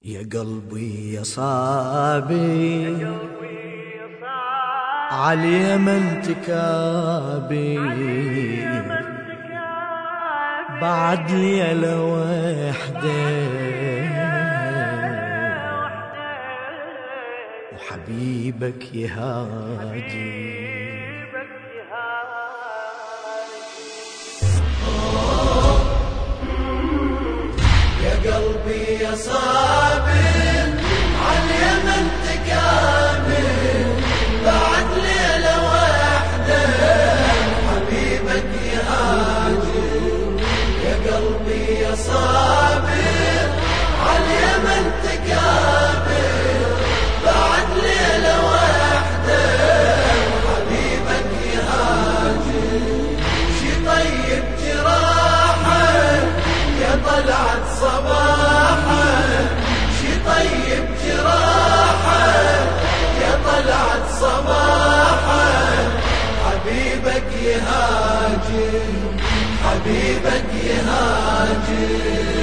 يا قلبي يا صابي عاليمن تكابي بعد ليلة وحدة وحبيبك يهاجي. يا قلبي يا صابر عاليمن تكامل بعد ليلة واحدة حبيبك يهاجر. يا قلبي يا صابر عاليمن تكامل بعد ليلة واحدة حبيبك يهاجر. شي طيب جراحك يا طلعت صباحك، شي طيب جراحك يا طلعت صباحك. حبيبك يهاجر، حبيبك يهاجر.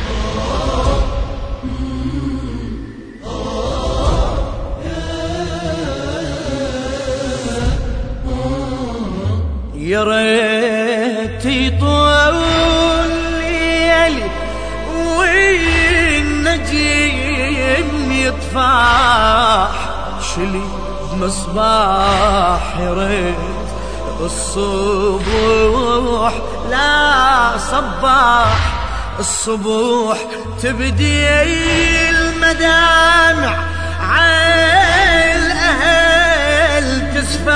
يا ريت يطول ليلي والنجم يطفح شلي بمصباح. يا ريت الصبح لا صباح، الصبح تبدي المدامع عالأهل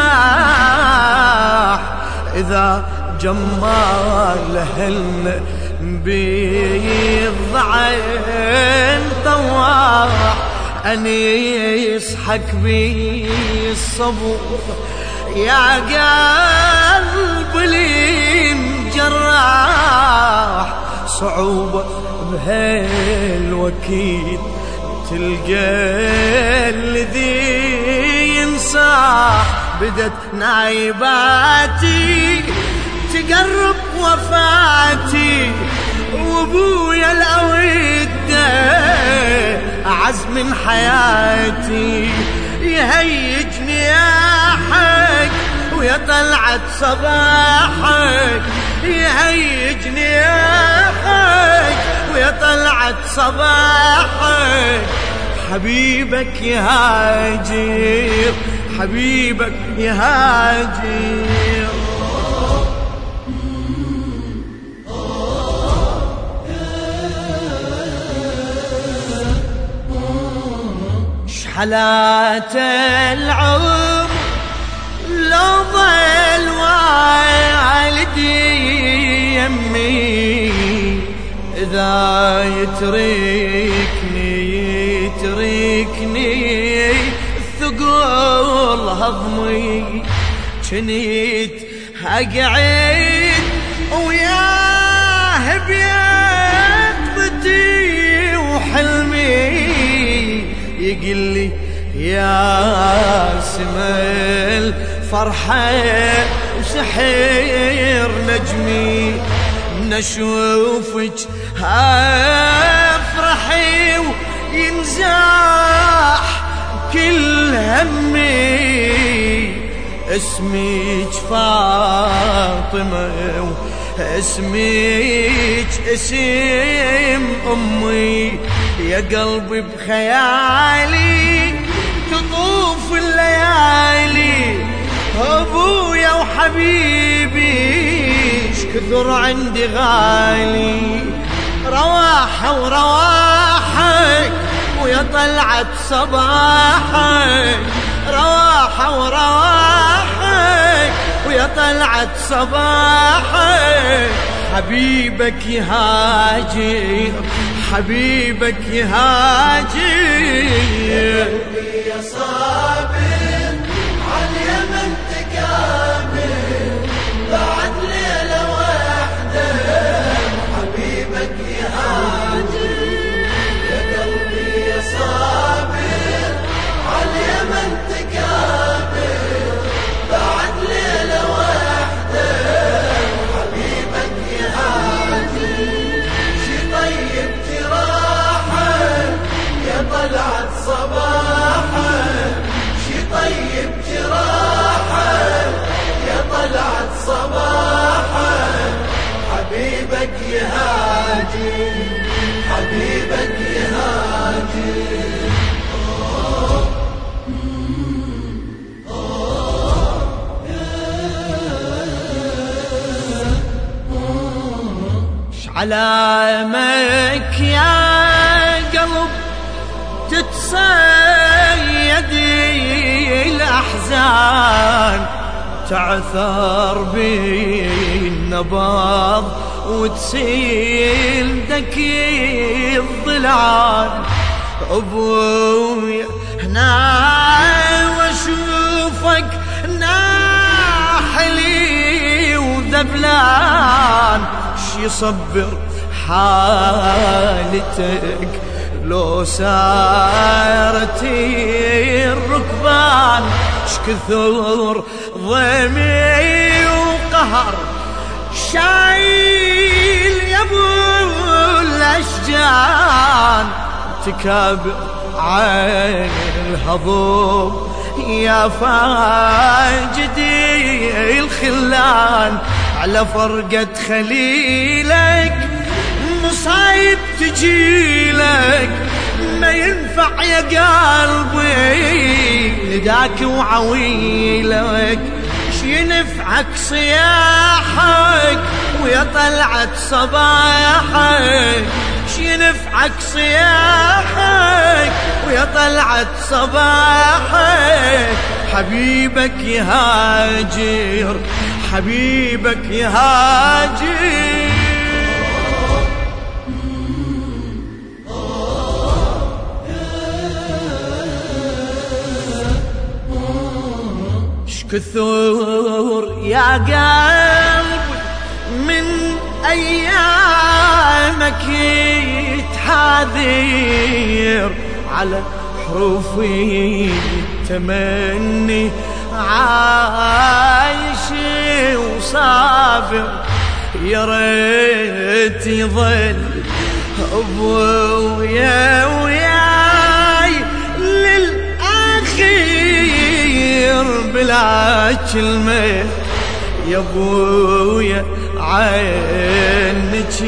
تسفاح. إذا جمال أهلنا بالضعين طواح أنيس حكبي الصبر يا قلب لي مجراح. صعوبة بهالوكيد تلقى الذي ينصاح. بدت نايباتي تقرب وفاتي وابويا الأودة أعز من حياتي. يهيجني يا حق ويا طلعت صباحك، يهيجني يا حق ويا طلعت صباحك. حبيبك يهاجر، حبيبك يهاجر. شحلات العمر لو ظل والدي يمي، إذا يتركني الثقل هضمي. جنيت أقعد وياه بيقظتي وحلمي يقلي يا سما الفرحة وسحر نجمي. من أشوفك أفرحي وينزاح كل همي. اسمك فاطمة واسمك اسم أمي. يا قلبي بخيالي تطوف الليالي. أبويا وحبيبي كثر عندي غالي. رواحة ورواحك ويا طلعت صباحك، رواحة ورواحك ويا طلعت صباحك. حبيبك يهاجر، حبيبك يهاجر. يا صابر عاليمن تكامل بعد ليلة واحدة حبيبك يهاجر. يا قلبي يا صابر عاليمن تكامل بعد ليلة واحدة حبيبك يهاجر. شي طيب جراحك علامك يا قلب تتصيد الأحزان، تعثر بالنبض وتسيل دكي الضلعان. أبويا هنا واشوفك ناحلي وذبلان، شي يصبر حالتك لو سارتي الركبان، شكثر ضيمي وقهر شايل يا ابو الاشجان، تكابر عين الهضوم يا فاجدي الخلان، على فرقة خليلك مصايب تجيلك، ما ينفع يا قلبي لداك وعويلك، ينفعك صياحك ويا طلعت صباحك، ينفعك صياحك ويا طلعت صباحك، حبيبك يهاجر حبيبك يهاجر. كثر يا قلبي من أيامك يتحاذر، على حروفي التمني عايش وصابر، يا ريت يظل أبويا وياي للآخر بلا كلمة، يا ابويا عينك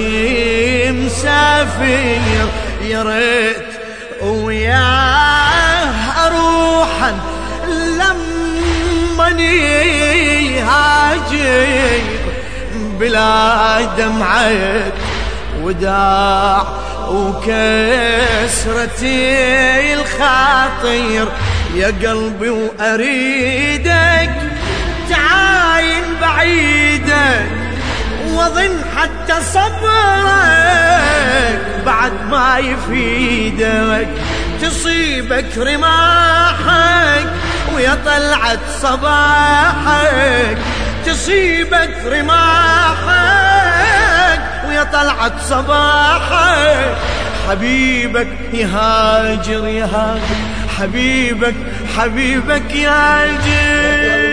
مسافر، يا ريت وياه اروحا لمني هاجر، بلا دمعة وداع وكسرتي الخاطر، يا قلبي وأريدك تعاين بعيدك، وظن حتى صبرك بعد ما يفيدك، تصيبك رماحك ويا طلعت صباحك، تصيبك رماحك ويا طلعت صباحك، حبيبك يهاجر يهاجر، حبيبك حبيبك يهاجر.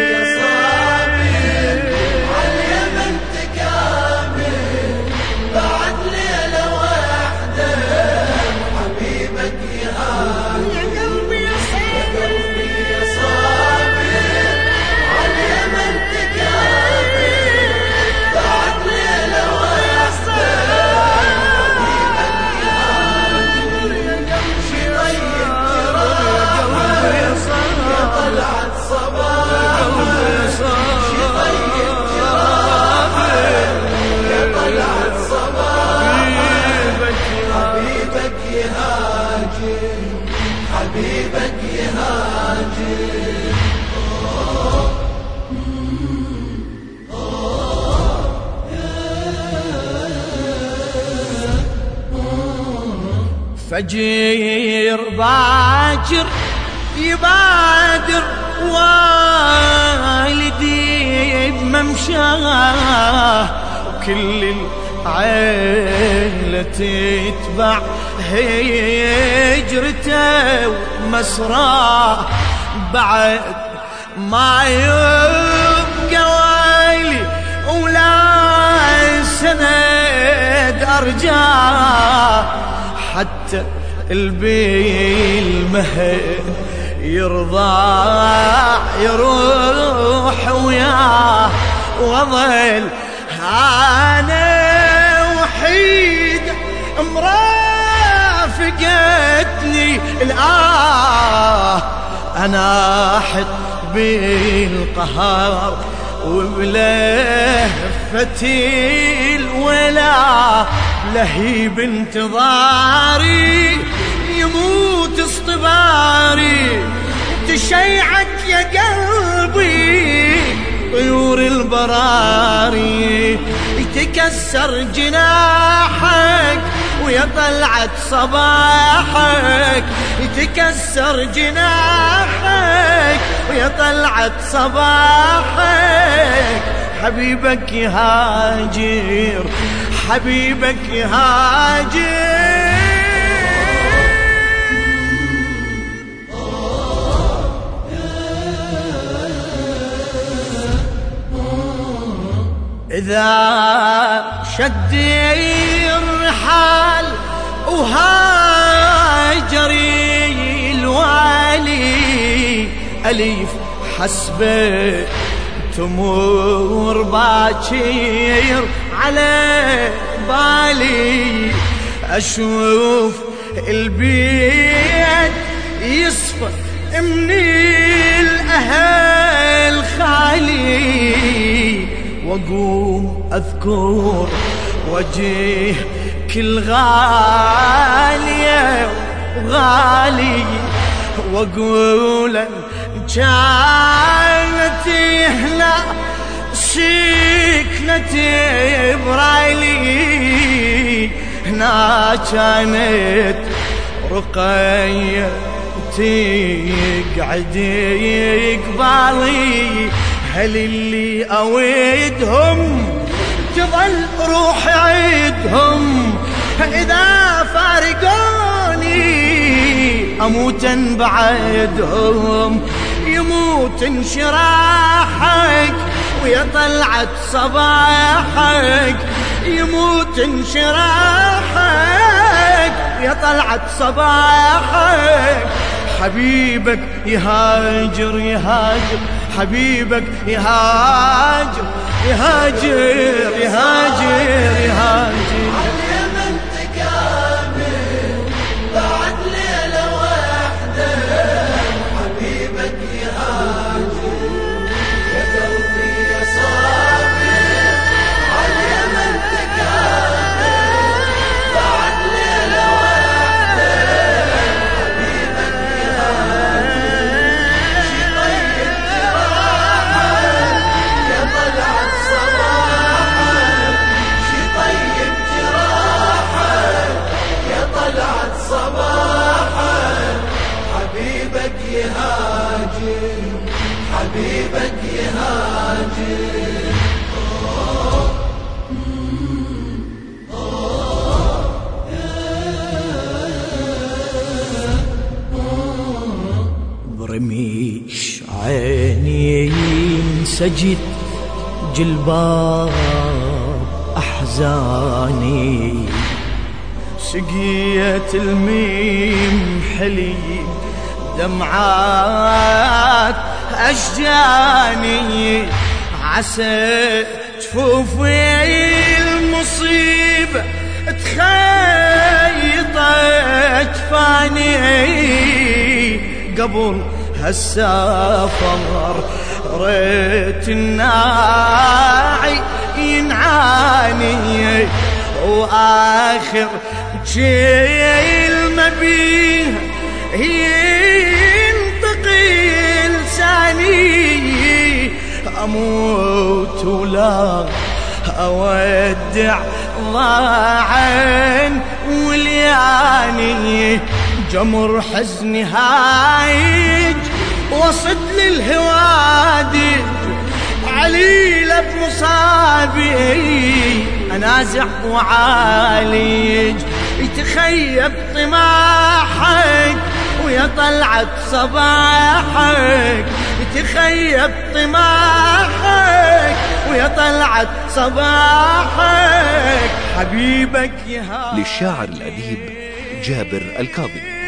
حبيبك يهاجر. فجر باكر يبادر والدي بممشاه، وكل العيلة تتبع هجرته ومسراه، بعد ما يبقى ويلي ولا سند أرجاه، حتى بالمهد يرضى يروح وياه، وظل أنا وحيد مرافقتني أنا أحط بالقهر وبلهفة فتيل ولا لهيب انتظاري يموت اصطباري تشيعك يا قلبي طيور البراري يتكسر جناحك ويا طلعت صباحك يتكسر جناحك ويا طلعت صباحك حبيبك يهاجر حبيبك يهاجر إذا شد الرحال وهاجري الوالي أليف حسبه تمر باكير على بالي أشوف البيت يصفى من الأهل خالي وأقوم أذكر وجه كل غالية وغالي وأقول كانت هنا سكنتي برايلي هنا كانت رقية تقعد قبالي هل اللي أويدهم تظل روح عيدهم إذا فارقوني أموتا بعدهم يموت انشراحك ويا طلعت صباحك يموت انشراحك ويا طلعت صباحك حبيبك يهاجر يهاجر حبيبك يهاجر يهاجر يهاجر يهاجر اليمن تكامل بعد ليلة واحدة حبيبك يهاجر يا قلبي يا صابر اليمن تكامل بعد ليلة واحدة حبيبك يهاجر شي طيب جراحك يا طلعت صباحك شي طيب جراحك يا طلعت صباحك حبيبك يهاجر حبيبك يهاجر برميش عيني سجد جلباب أحزاني سقيت الميم حلي دمعات أشجاني عسى جفوفي المصيبة تخيط أجفاني قبل هالسفر ريت الناعي ينعاني وآخر كلمة بيه ينتقي لساني أموت ولا أودع ضاعن ولياني جمر حزني هايج وصد للهوادي عليلة بمصابي أنازع وعالج يتخيب طماحك ويا طلعت صباحك يتخيب طماحك ويا طلعت صباحك حبيبك يا للشاعر الأديب جابر الكاظمي.